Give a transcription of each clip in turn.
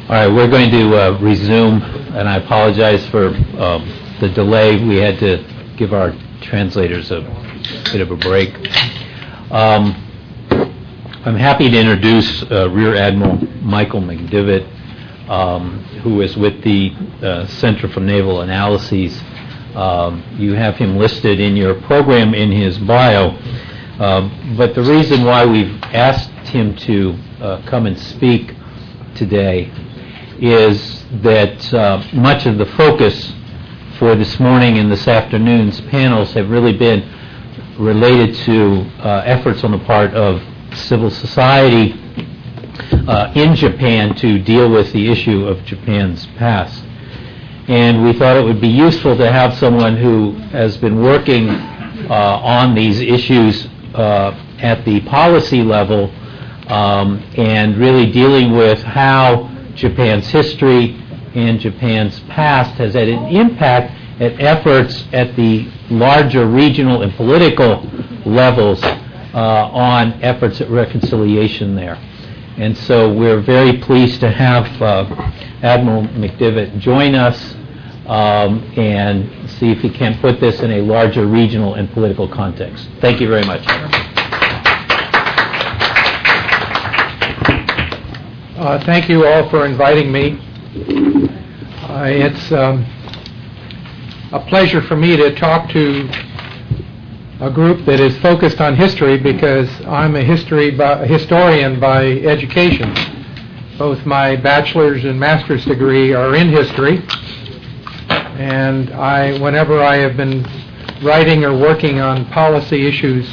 All right, we're going to resume, and I apologize for the delay. We had to give our translators a bit of a break. I'm happy to introduce Rear Admiral Michael McDivitt, who is with the Center for Naval Analyses. You have him listed in your program in his bio, but the reason why we've asked him to come and speak today is that much of the focus for this morning and this afternoon's panels have really been related to efforts on the part of civil society in Japan to deal with the issue of Japan's past. And we thought it would be useful to have someone who has been working on these issues at the policy level and really dealing with how Japan's history and Japan's past has had an impact at efforts at the larger regional and political levels on efforts at reconciliation there. And so we're very pleased to have Admiral McDivitt join us and see if he can put this in a larger regional and political context. Thank you very much. Thank you all for inviting me. It's a pleasure for me to talk to a group that is focused on history because I'm a historian by education. Both my bachelor's and master's degree are in history, and whenever I have been writing or working on policy issues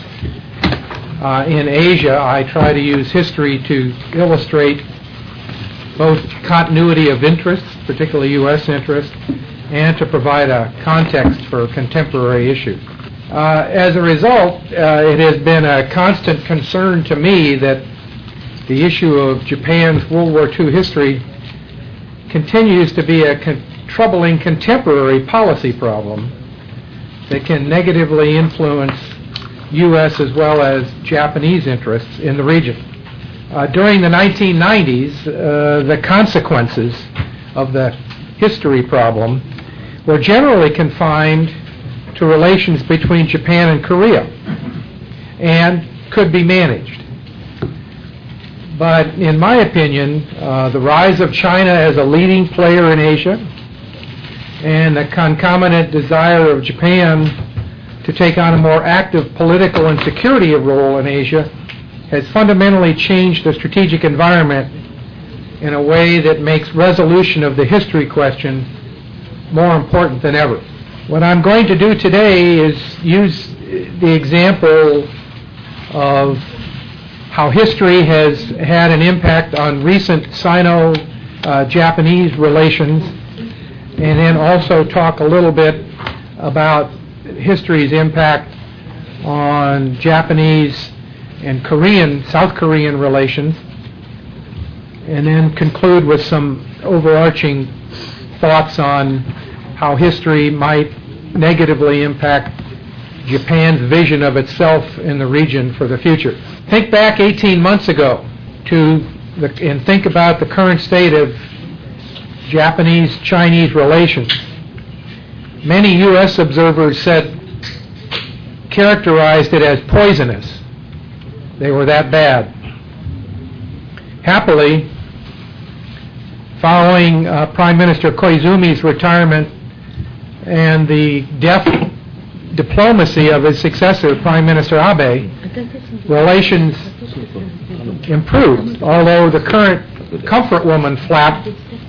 in Asia, I try to use history to illustrate both continuity of interest, particularly U.S. interest, and to provide a context for contemporary issues. As a result, it has been a constant concern to me that the issue of Japan's World War II history continues to be a troubling contemporary policy problem that can negatively influence U.S. as well as Japanese interests in the region. During the 1990s, the consequences of the history problem were generally confined to relations between Japan and Korea and could be managed. But in my opinion, the rise of China as a leading player in Asia and the concomitant desire of Japan to take on a more active political and security role in Asia has fundamentally changed the strategic environment in a way that makes resolution of the history question more important than ever. What I'm going to do today is use the example of how history has had an impact on recent Sino-Japanese relations, and then also talk a little bit about history's impact on Japanese and South Korean relations, and then conclude with some overarching thoughts on how history might negatively impact Japan's vision of itself in the region for the future. Think back 18 months ago and think about the current state of Japanese-Chinese relations. Many U.S. observers characterized it as poisonous. They were that bad. Happily, following Prime Minister Koizumi's retirement and the deft diplomacy of his successor, Prime Minister Abe, relations improved, although the current comfort woman flap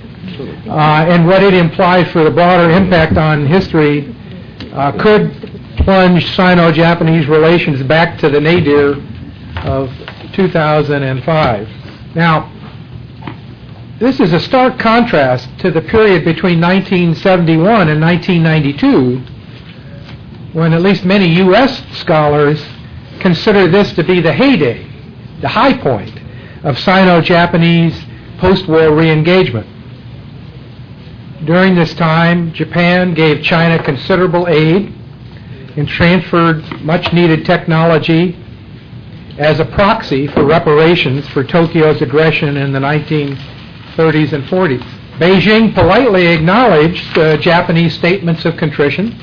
and what it implies for the broader impact on history could plunge Sino-Japanese relations back to the nadir of 2005. Now, this is a stark contrast to the period between 1971 and 1992, when at least many U.S. scholars consider this to be the heyday, the high point of Sino-Japanese post-war re-engagement. During this time, Japan gave China considerable aid and transferred much-needed technology as a proxy for reparations for Tokyo's aggression in the 30s and 40s. Beijing politely acknowledged Japanese statements of contrition,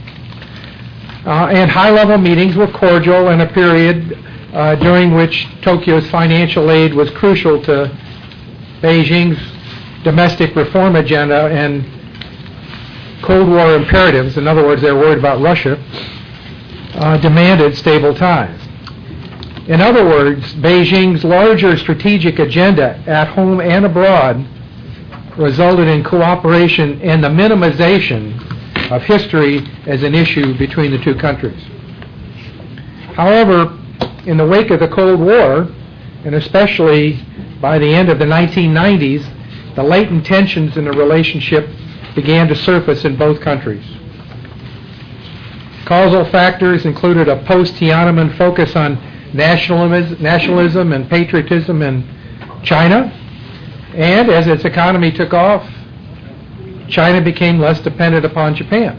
and high-level meetings were cordial in a period during which Tokyo's financial aid was crucial to Beijing's domestic reform agenda and Cold War imperatives. In other words, they're worried about Russia, demanded stable ties. In other words, Beijing's larger strategic agenda at home and abroad resulted in cooperation and the minimization of history as an issue between the two countries. However, in the wake of the Cold War, and especially by the end of the 1990s, the latent tensions in the relationship began to surface in both countries. Causal factors included a post-Tiananmen focus on nationalism and patriotism in China, and as its economy took off, China became less dependent upon Japan.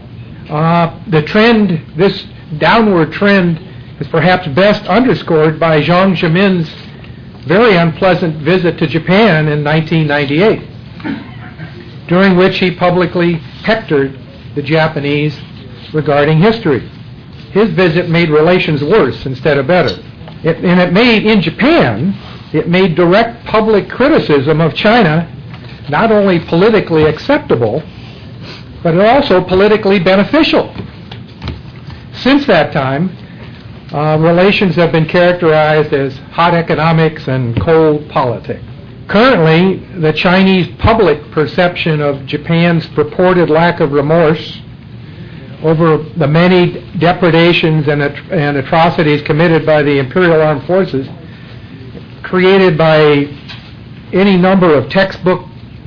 This downward trend is perhaps best underscored by Jiang Zemin's very unpleasant visit to Japan in 1998, during which he publicly hectored the Japanese regarding history. His visit made relations worse instead of better. In Japan, it made direct public criticism of China not only politically acceptable, but also politically beneficial. Since that time, relations have been characterized as hot economics and cold politics. Currently, the Chinese public perception of Japan's purported lack of remorse over the many depredations and atrocities committed by the Imperial Armed Forces, created by any number of textbook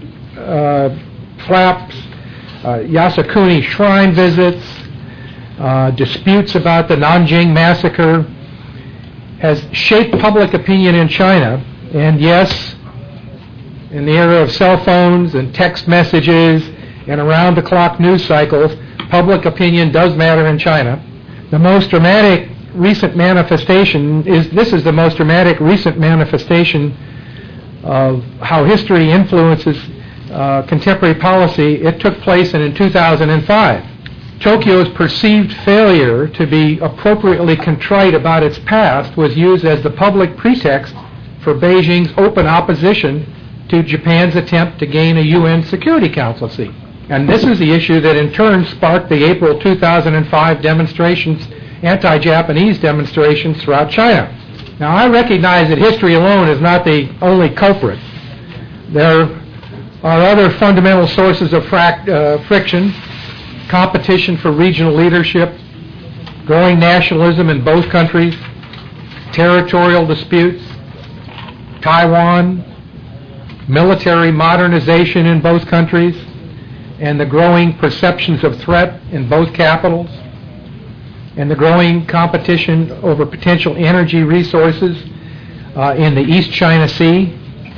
flaps, Yasukuni shrine visits, disputes about the Nanjing massacre, has shaped public opinion in China. And yes, in the era of cell phones and text messages and around-the-clock news cycles, public opinion does matter in China. The most dramatic recent manifestation is the most dramatic recent manifestation of how history influences contemporary policy. It took place in 2005. Tokyo's perceived failure to be appropriately contrite about its past was used as the public pretext for Beijing's open opposition to Japan's attempt to gain a UN Security Council seat. And this is the issue that in turn sparked the April 2005 demonstrations, anti-Japanese demonstrations throughout China. Now, I recognize that history alone is not the only culprit. There are other fundamental sources of friction: competition for regional leadership, growing nationalism in both countries, territorial disputes, Taiwan, military modernization in both countries, and the growing perceptions of threat in both capitals, and the growing competition over potential energy resources in the East China Sea.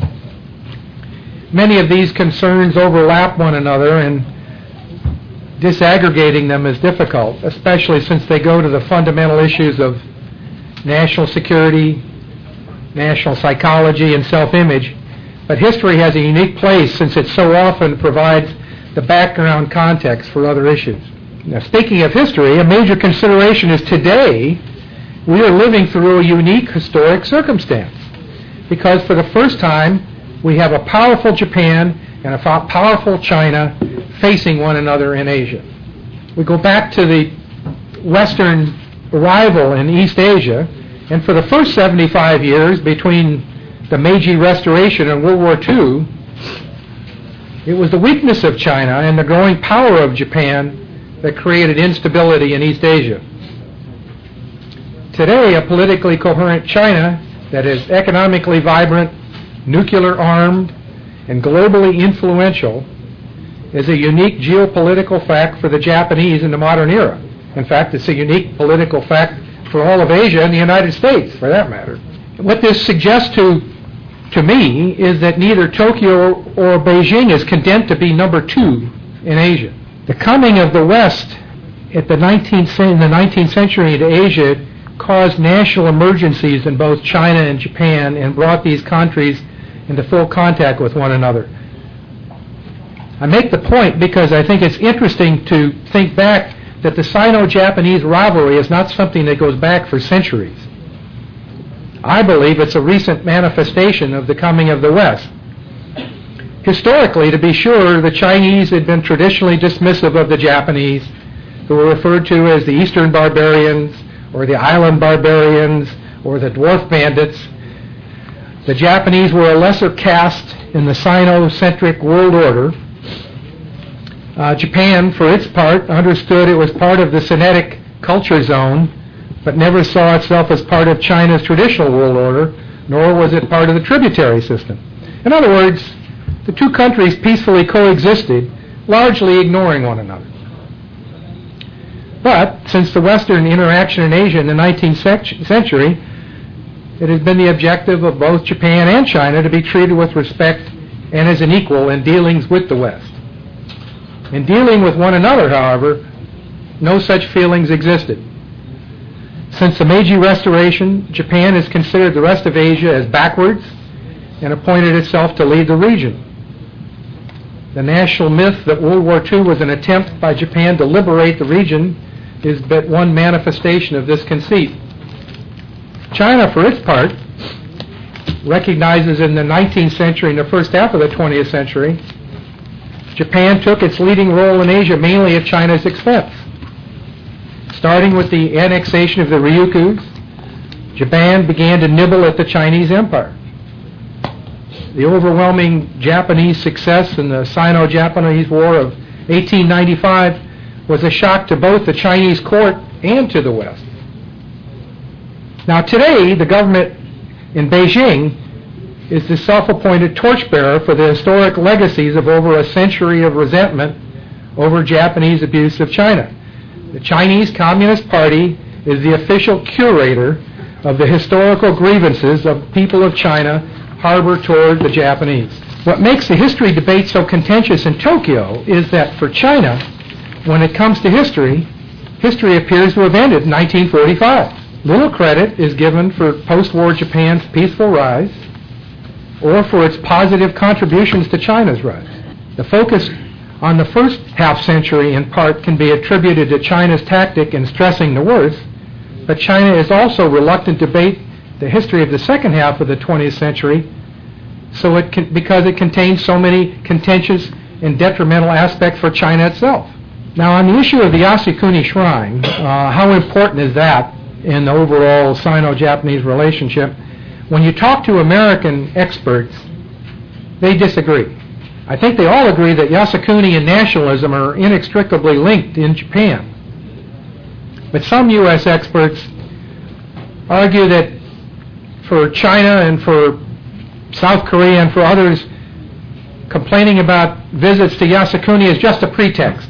Many of these concerns overlap one another, and disaggregating them is difficult, especially since they go to the fundamental issues of national security, national psychology, and self-image. But history has a unique place since it so often provides the background context for other issues. Now, speaking of history, a major consideration is today we are living through a unique historic circumstance, because for the first time we have a powerful Japan and a powerful China facing one another in Asia. We go back to the Western rival in East Asia, and for the first 75 years between the Meiji Restoration and World War II, it was the weakness of China and the growing power of Japan that created instability in East Asia. Today, a politically coherent China that is economically vibrant, nuclear armed, and globally influential is a unique geopolitical fact for the Japanese in the modern era. In fact, it's a unique political fact for all of Asia and the United States, for that matter. What this suggests to me is that neither Tokyo or Beijing is content to be number two in Asia. The coming of the West in the 19th century into Asia caused national emergencies in both China and Japan and brought these countries into full contact with one another. I make the point because I think it's interesting to think back that the Sino-Japanese rivalry is not something that goes back for centuries. I believe it's a recent manifestation of the coming of the West. Historically, to be sure, the Chinese had been traditionally dismissive of the Japanese, who were referred to as the Eastern Barbarians, or the Island Barbarians, or the Dwarf Bandits. The Japanese were a lesser caste in the Sino-centric world order. Japan, for its part, understood it was part of the Sinitic culture zone, but never saw itself as part of China's traditional world order, nor was it part of the tributary system. In other words, the two countries peacefully coexisted, largely ignoring one another. But since the Western interaction in Asia in the 19th century, it has been the objective of both Japan and China to be treated with respect and as an equal in dealings with the West. In dealing with one another, however, no such feelings existed. Since the Meiji Restoration, Japan has considered the rest of Asia as backwards and appointed itself to lead the region. The national myth that World War II was an attempt by Japan to liberate the region is but one manifestation of this conceit. China, for its part, recognizes in the 19th century and the first half of the 20th century, Japan took its leading role in Asia mainly at China's expense. Starting with the annexation of the Ryukyus, Japan began to nibble at the Chinese Empire. The overwhelming Japanese success in the Sino-Japanese War of 1895 was a shock to both the Chinese court and to the West. Now today, the government in Beijing is the self-appointed torchbearer for the historic legacies of over a century of resentment over Japanese abuse of China. The Chinese Communist Party is the official curator of the historical grievances of people of China harbor toward the Japanese. What makes the history debate so contentious in Tokyo is that for China, when it comes to history, history appears to have ended in 1945. Little credit is given for post-war Japan's peaceful rise or for its positive contributions to China's rise. The focus on the first half-century, in part, can be attributed to China's tactic in stressing the worst, but China is also reluctant to debate the history of the second half of the 20th century because it contains so many contentious and detrimental aspects for China itself. Now, on the issue of the Yasukuni Shrine, how important is that in the overall Sino-Japanese relationship? When you talk to American experts, they disagree. I think they all agree that Yasukuni and nationalism are inextricably linked in Japan. But some U.S. experts argue that for China and for South Korea and for others, complaining about visits to Yasukuni is just a pretext.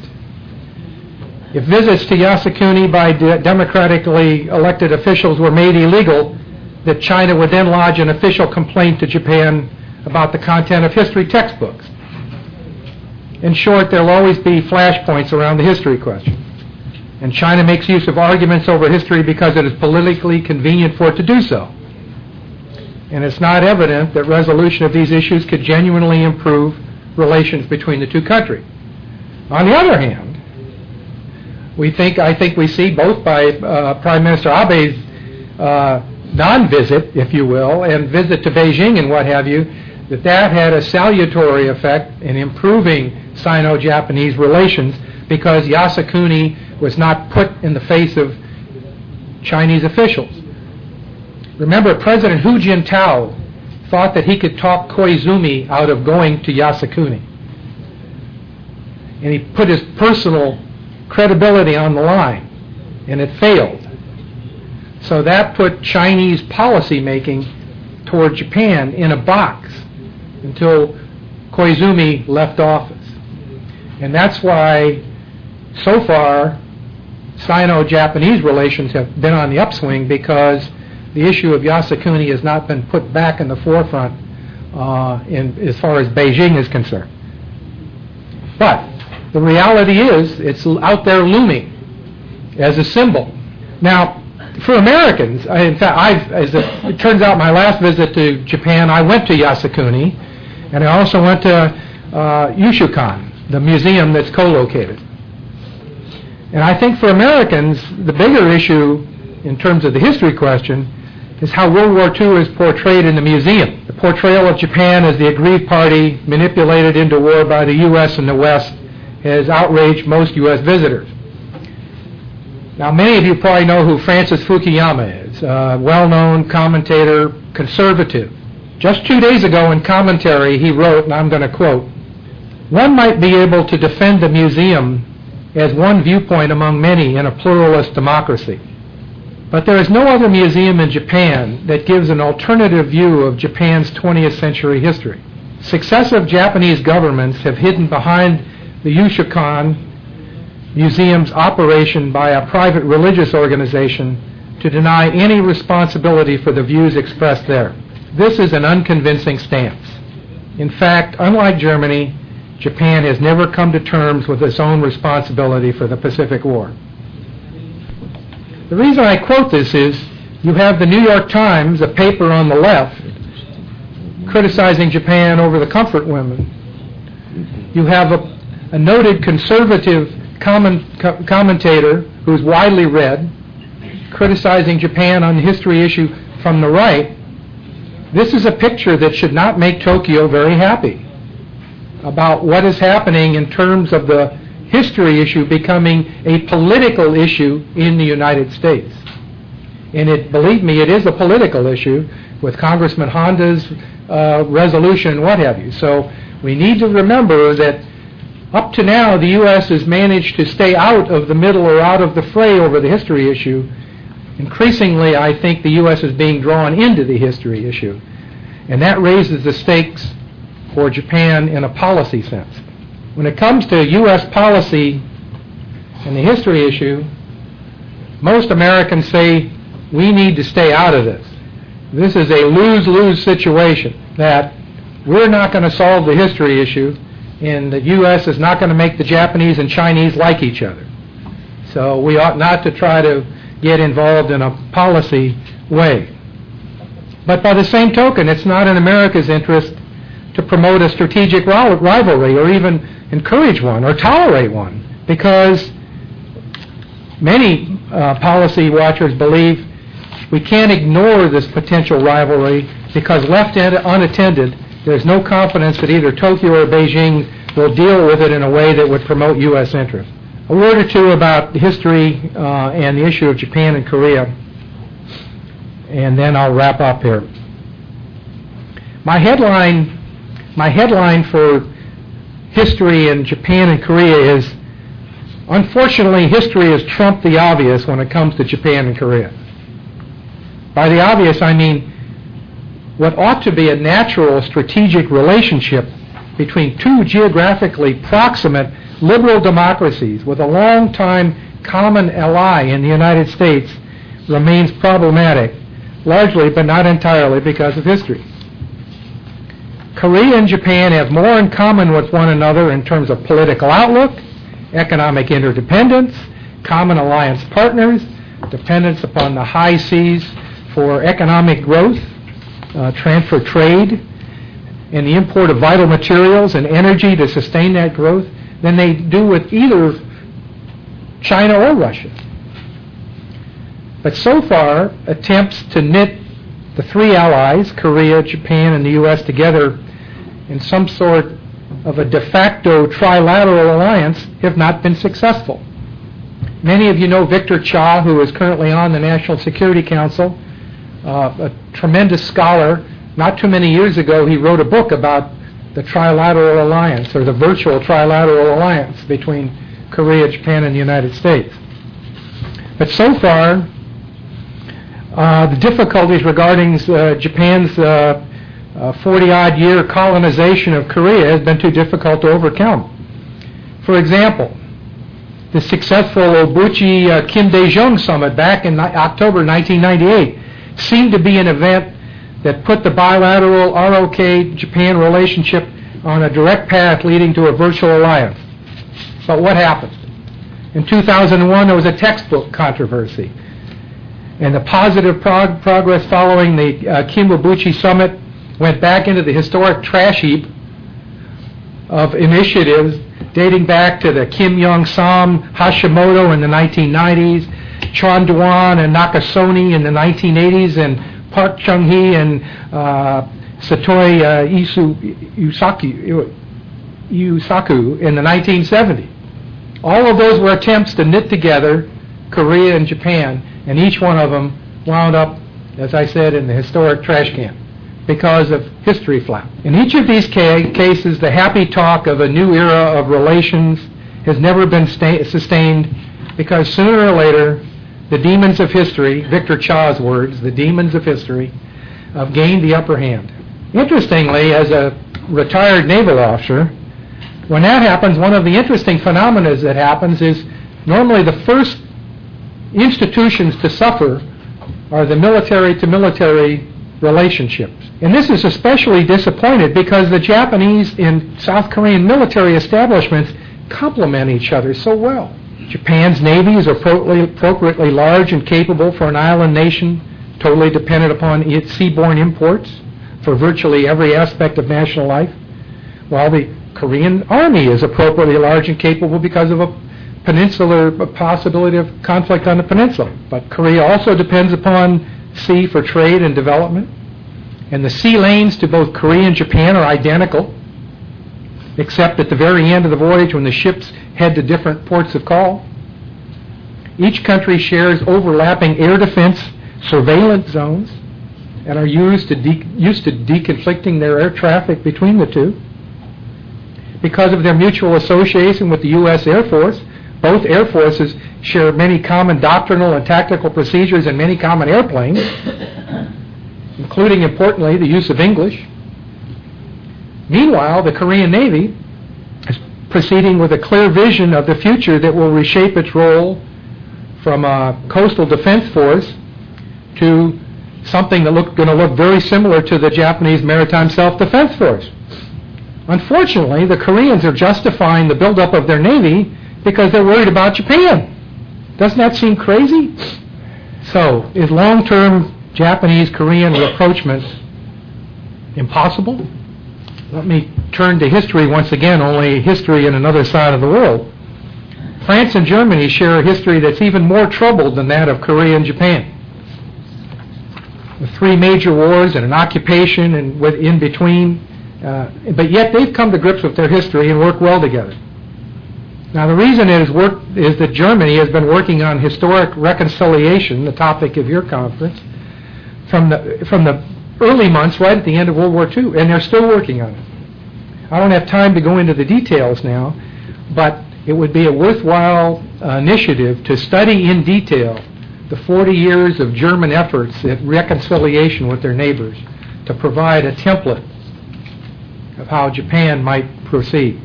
If visits to Yasukuni by democratically elected officials were made illegal, that China would then lodge an official complaint to Japan about the content of history textbooks. In short, there will always be flashpoints around the history question. And China makes use of arguments over history because it is politically convenient for it to do so. And it's not evident that resolution of these issues could genuinely improve relations between the two countries. On the other hand, I think we see both by Prime Minister Abe's non-visit, if you will, and visit to Beijing and what have you, that had a salutary effect in improving Sino-Japanese relations because Yasukuni was not put in the face of Chinese officials. Remember, President Hu Jintao thought that he could talk Koizumi out of going to Yasukuni. And he put his personal credibility on the line, and it failed. So that put Chinese policy making toward Japan in a box until Koizumi left office. And that's why, so far, Sino-Japanese relations have been on the upswing because the issue of Yasukuni has not been put back in the forefront as far as Beijing is concerned. But the reality is it's out there looming as a symbol. Now, for Americans, in fact, as it turns out, my last visit to Japan, I went to Yasukuni, and I also went to Yushukan. the museum that's co-located. And I think for Americans, the bigger issue in terms of the history question is how World War II is portrayed in the museum. The portrayal of Japan as the aggrieved party manipulated into war by the U.S. and the West has outraged most U.S. visitors. Now, many of you probably know who Francis Fukuyama is, a well-known commentator, conservative. Just 2 days ago in commentary, he wrote, and I'm going to quote, "One might be able to defend the museum as one viewpoint among many in a pluralist democracy. But there is no other museum in Japan that gives an alternative view of Japan's 20th century history. Successive Japanese governments have hidden behind the Yushukan Museum's operation by a private religious organization to deny any responsibility for the views expressed there. This is an unconvincing stance. In fact, unlike Germany, Japan has never come to terms with its own responsibility for the Pacific War." The reason I quote this is you have the New York Times, a paper on the left, criticizing Japan over the comfort women. You have a noted conservative commentator who's widely read, criticizing Japan on the history issue from the right. This is a picture that should not make Tokyo very happy about what is happening in terms of the history issue becoming a political issue in the United States. And believe me, it is a political issue with Congressman Honda's resolution and what have you. So we need to remember that up to now, the U.S. has managed to stay out of the middle or out of the fray over the history issue. Increasingly, I think the U.S. is being drawn into the history issue. And that raises the stakes for Japan in a policy sense. When it comes to U.S. policy and the history issue, most Americans say we need to stay out of this. This is a lose-lose situation, that we're not going to solve the history issue, and the U.S. is not going to make the Japanese and Chinese like each other. So we ought not to try to get involved in a policy way. But by the same token, it's not in America's interest to promote a strategic rivalry or even encourage one or tolerate one, because many policy watchers believe we can't ignore this potential rivalry because left unattended, there's no confidence that either Tokyo or Beijing will deal with it in a way that would promote U.S. interest. A word or two about history and the issue of Japan and Korea, and then I'll wrap up here. My headline for history in Japan and Korea is, unfortunately, history has trumped the obvious when it comes to Japan and Korea. By the obvious, I mean what ought to be a natural strategic relationship between two geographically proximate liberal democracies with a long-time common ally in the United States remains problematic, largely but not entirely because of history. Korea and Japan have more in common with one another in terms of political outlook, economic interdependence, common alliance partners, dependence upon the high seas for economic growth, transfer trade, and the import of vital materials and energy to sustain that growth than they do with either China or Russia. But so far, attempts to knit the three allies, Korea, Japan, and the U.S. together in some sort of a de facto trilateral alliance have not been successful. Many of you know Victor Cha, who is currently on the National Security Council, a tremendous scholar. Not too many years ago, he wrote a book about the trilateral alliance, or the virtual trilateral alliance between Korea, Japan, and the United States. But so far, the difficulties regarding Japan's 40-odd year colonization of Korea has been too difficult to overcome. For example, the successful Obuchi-Kim Dae-jung summit back in October 1998 seemed to be an event that put the bilateral ROK-Japan relationship on a direct path leading to a virtual alliance. But what happened? In 2001, there was a textbook controversy. And the positive progress following the Kim-Obuchi summit went back into the historic trash heap of initiatives dating back to the Kim Jong-sam, Hashimoto in the 1990s, Chonduan and Nakasone in the 1980s, and Park Chung-hee and Satoe Yusaku in the 1970s. All of those were attempts to knit together Korea and Japan, and each one of them wound up, as I said, in the historic trash can because of history flap. In each of these cases, the happy talk of a new era of relations has never been sustained because sooner or later, the demons of history, Victor Cha's words, the demons of history, have gained the upper hand. Interestingly, as a retired naval officer, when that happens, one of the interesting phenomena that happens is normally the first institutions to suffer are the military-to-military relationships. And this is especially disappointed because the Japanese and South Korean military establishments complement each other so well. Japan's navy is appropriately large and capable for an island nation totally dependent upon its seaborne imports for virtually every aspect of national life, while the Korean army is appropriately large and capable because of a peninsular possibility of conflict on the peninsula. But Korea also depends upon sea for trade and development. And the sea lanes to both Korea and Japan are identical, except at the very end of the voyage when the ships head to different ports of call. Each country shares overlapping air defense surveillance zones and are used to deconflicting their air traffic between the two. Because of their mutual association with the U.S. Air Force, both air forces share many common doctrinal and tactical procedures and many common airplanes, including, importantly, the use of English. Meanwhile, the Korean Navy is proceeding with a clear vision of the future that will reshape its role from a coastal defense force to something that's going to look very similar to the Japanese Maritime Self-Defense Force. Unfortunately, the Koreans are justifying the buildup of their navy because they're worried about Japan. Doesn't that seem crazy? So, is long-term Japanese-Korean rapprochement impossible? Let me turn to history once again, only history in another side of the world. France and Germany share a history that's even more troubled than that of Korea and Japan. With 3 major wars and an occupation and in between, but yet they've come to grips with their history and work well together. Now the reason is that Germany has been working on historic reconciliation, the topic of your conference, from the early months right at the end of World War II, and they're still working on it. I don't have time to go into the details now, but it would be a worthwhile initiative to study in detail the 40 years of German efforts at reconciliation with their neighbors to provide a template of how Japan might proceed.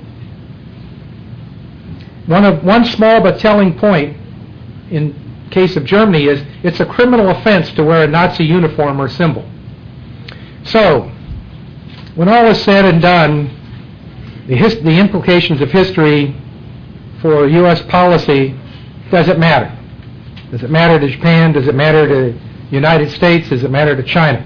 One small but telling point in case of Germany is it's a criminal offense to wear a Nazi uniform or symbol. So, when all is said and done, the implications of history for U.S. policy, does it matter? Does it matter to Japan? Does it matter to the United States? Does it matter to China?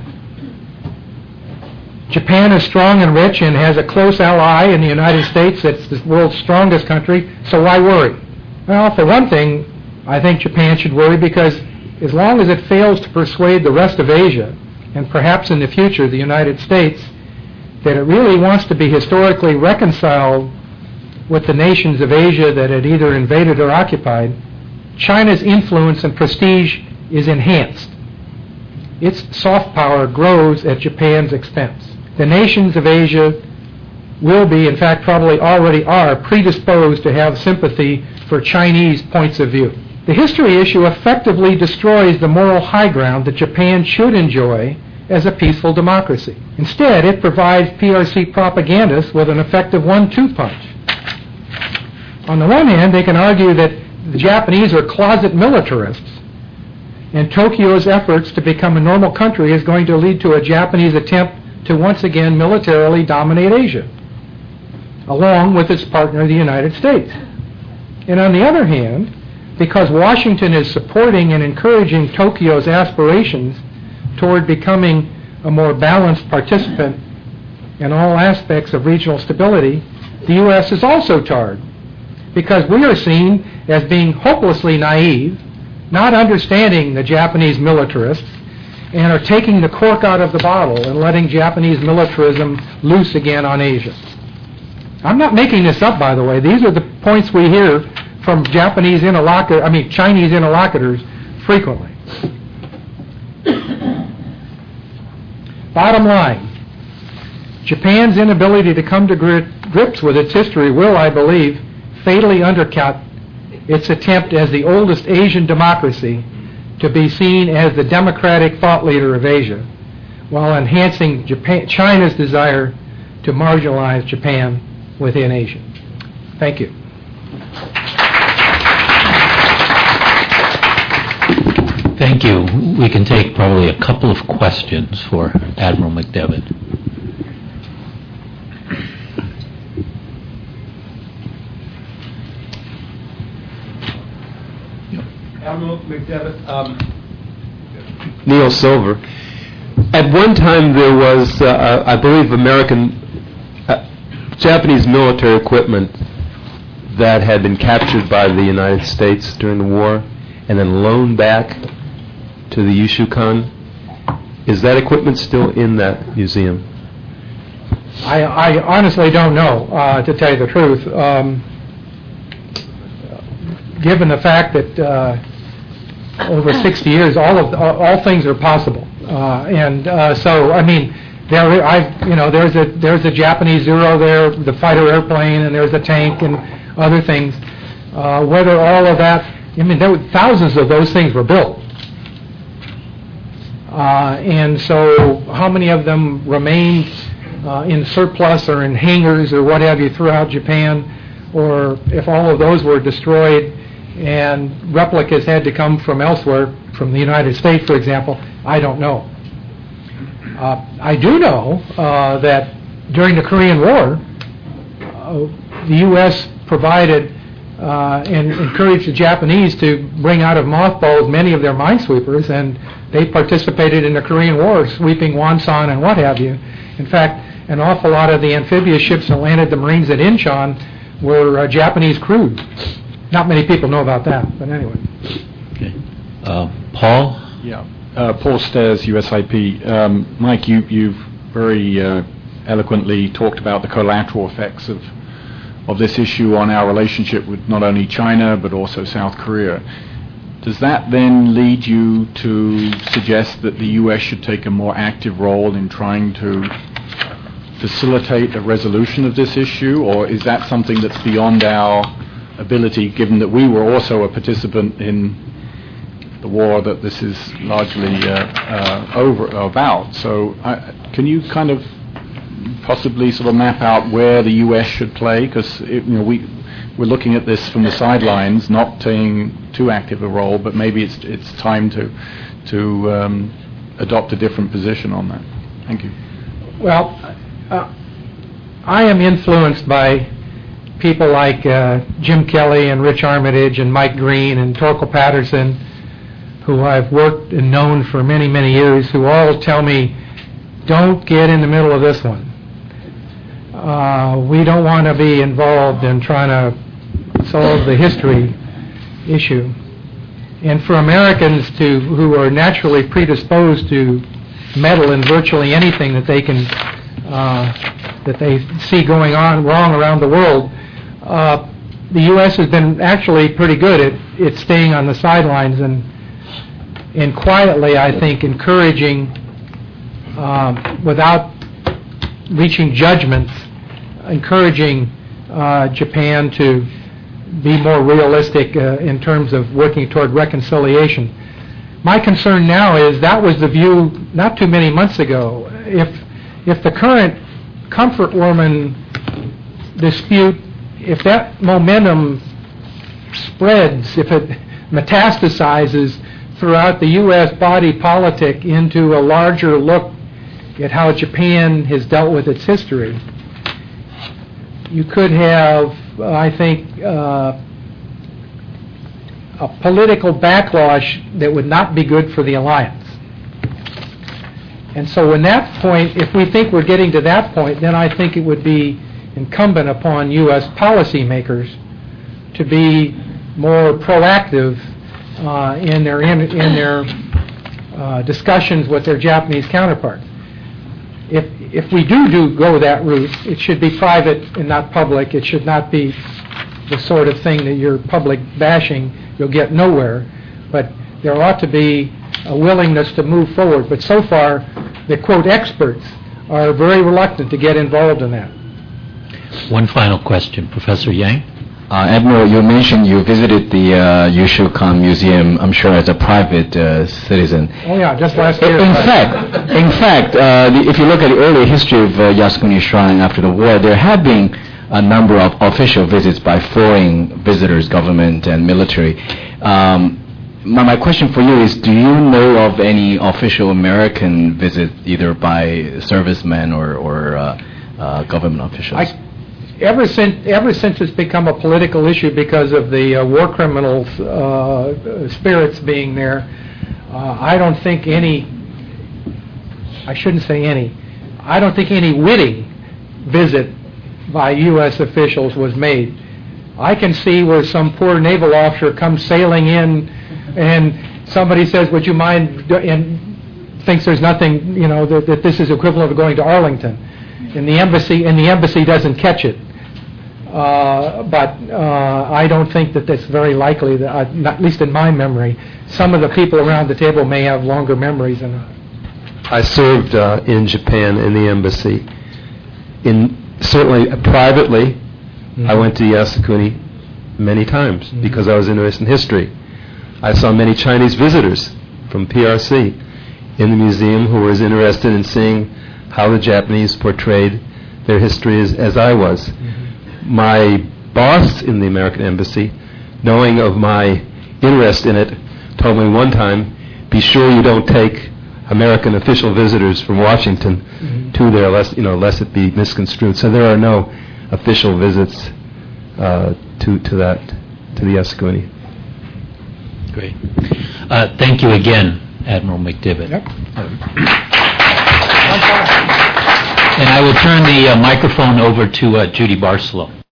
Japan is strong and rich and has a close ally in the United States that's the world's strongest country, so why worry? Well, for one thing, I think Japan should worry because as long as it fails to persuade the rest of Asia, and perhaps in the future the United States, that it really wants to be historically reconciled with the nations of Asia that it either invaded or occupied, China's influence and prestige is enhanced. Its soft power grows at Japan's expense. The nations of Asia will be, in fact probably already are, predisposed to have sympathy for Chinese points of view. The history issue effectively destroys the moral high ground that Japan should enjoy as a peaceful democracy. Instead, it provides PRC propagandists with an effective 1-2 punch. On the one hand, they can argue that the Japanese are closet militarists, and Tokyo's efforts to become a normal country is going to lead to a Japanese attempt to once again militarily dominate Asia, along with its partner, the United States. And on the other hand, because Washington is supporting and encouraging Tokyo's aspirations toward becoming a more balanced participant in all aspects of regional stability, the U.S. is also tarred, because we are seen as being hopelessly naive, not understanding the Japanese militarists, and are taking the cork out of the bottle and letting Japanese militarism loose again on Asia. I'm not making this up, by the way. These are the points we hear from Chinese interlocutors frequently. Bottom line, Japan's inability to come to grips with its history will, I believe, fatally undercut its attempt as the oldest Asian democracy to be seen as the democratic thought leader of Asia, while enhancing China's desire to marginalize Japan within Asia. Thank you. Thank you. We can take probably a couple of questions for Admiral McDevitt. Admiral McDevitt, Neil Silver. At one time there was, I believe, Japanese military equipment that had been captured by the United States during the war and then loaned back to the Yushukan. Is that equipment still in that museum? I honestly don't know, to tell you the truth. Given the fact that over 60 years, all things are possible, so I mean, there's a Japanese Zero there, the fighter airplane, and there's a tank and other things. Whether all of that, thousands of those things were built, and so how many of them remain in surplus or in hangars or what have you throughout Japan, or if all of those were destroyed and replicas had to come from elsewhere, from the United States, for example, I don't know. I do know that during the Korean War, the U.S. provided and encouraged the Japanese to bring out of mothballs many of their minesweepers, and they participated in the Korean War, sweeping Wonsan and what have you. In fact, an awful lot of the amphibious ships that landed the Marines at Incheon were Japanese crewed. Not many people know about that, but anyway. Okay. Paul? Yeah. Paul Stairs, USIP. Mike, you've very eloquently talked about the collateral effects of this issue on our relationship with not only China but also South Korea. Does that then lead you to suggest that the U.S. should take a more active role in trying to facilitate a resolution of this issue, or is that something that's beyond our ability, given that we were also a participant in the war that this is largely about? So can you kind of possibly sort of map out where the U.S. should play? Because we're looking at this from the sidelines, not taking too active a role, but maybe it's time to adopt a different position on that. Thank you. Well, I am influenced by people like Jim Kelly and Rich Armitage and Mike Green and Torkel Patterson, who I've worked and known for many, many years, who all tell me, don't get in the middle of this one. We don't want to be involved in trying to solve the history issue. And for Americans who are naturally predisposed to meddle in virtually anything that they can that they see going on wrong around the world, the U.S. has been actually pretty good at staying on the sidelines and quietly, I think, encouraging, without reaching judgments, encouraging Japan to be more realistic in terms of working toward reconciliation. My concern now is that was the view not too many months ago. If the current comfort woman dispute, if that momentum spreads, if it metastasizes throughout the U.S. body politic into a larger look at how Japan has dealt with its history, you could have, I think, a political backlash that would not be good for the alliance. And so when that point, if we think we're getting to that point, then I think it would be incumbent upon U.S. policymakers to be more proactive in their discussions with their Japanese counterparts. If we do go that route, it should be private and not public. It should not be the sort of thing that you're public bashing. You'll get nowhere. But there ought to be a willingness to move forward. But so far, the quote experts are very reluctant to get involved in that. One final question, Professor Yang. Admiral, you mentioned you visited the Yushukan Museum, I'm sure as a private citizen. Oh yeah, just last year. In fact, if you look at the early history of Yasukuni Shrine after the war, there have been a number of official visits by foreign visitors, government and military. My question for you is, do you know of any official American visit, either by servicemen or government officials? Ever since it's become a political issue because of the war criminals' spirits being there, I don't think any witty visit by U.S. officials was made. I can see where some poor naval officer comes sailing in and somebody says, would you mind, and thinks there's nothing, that this is equivalent of going to Arlington. And the embassy doesn't catch it. But I don't think that that's very likely, that, at least in my memory. Some of the people around the table may have longer memories than I served in Japan in the embassy. Certainly privately, I went to Yasukuni many times because I was interested in history. I saw many Chinese visitors from PRC in the museum who were as interested in seeing how the Japanese portrayed their history as I was. My boss in the American embassy, knowing of my interest in it, told me one time, be sure you don't take American official visitors from Washington to there, lest it be misconstrued. So there are no official visits to the Yasukuni. Great. Thank you again, Admiral McDivitt. Yep. And I will turn the microphone over to Judy Barcelow.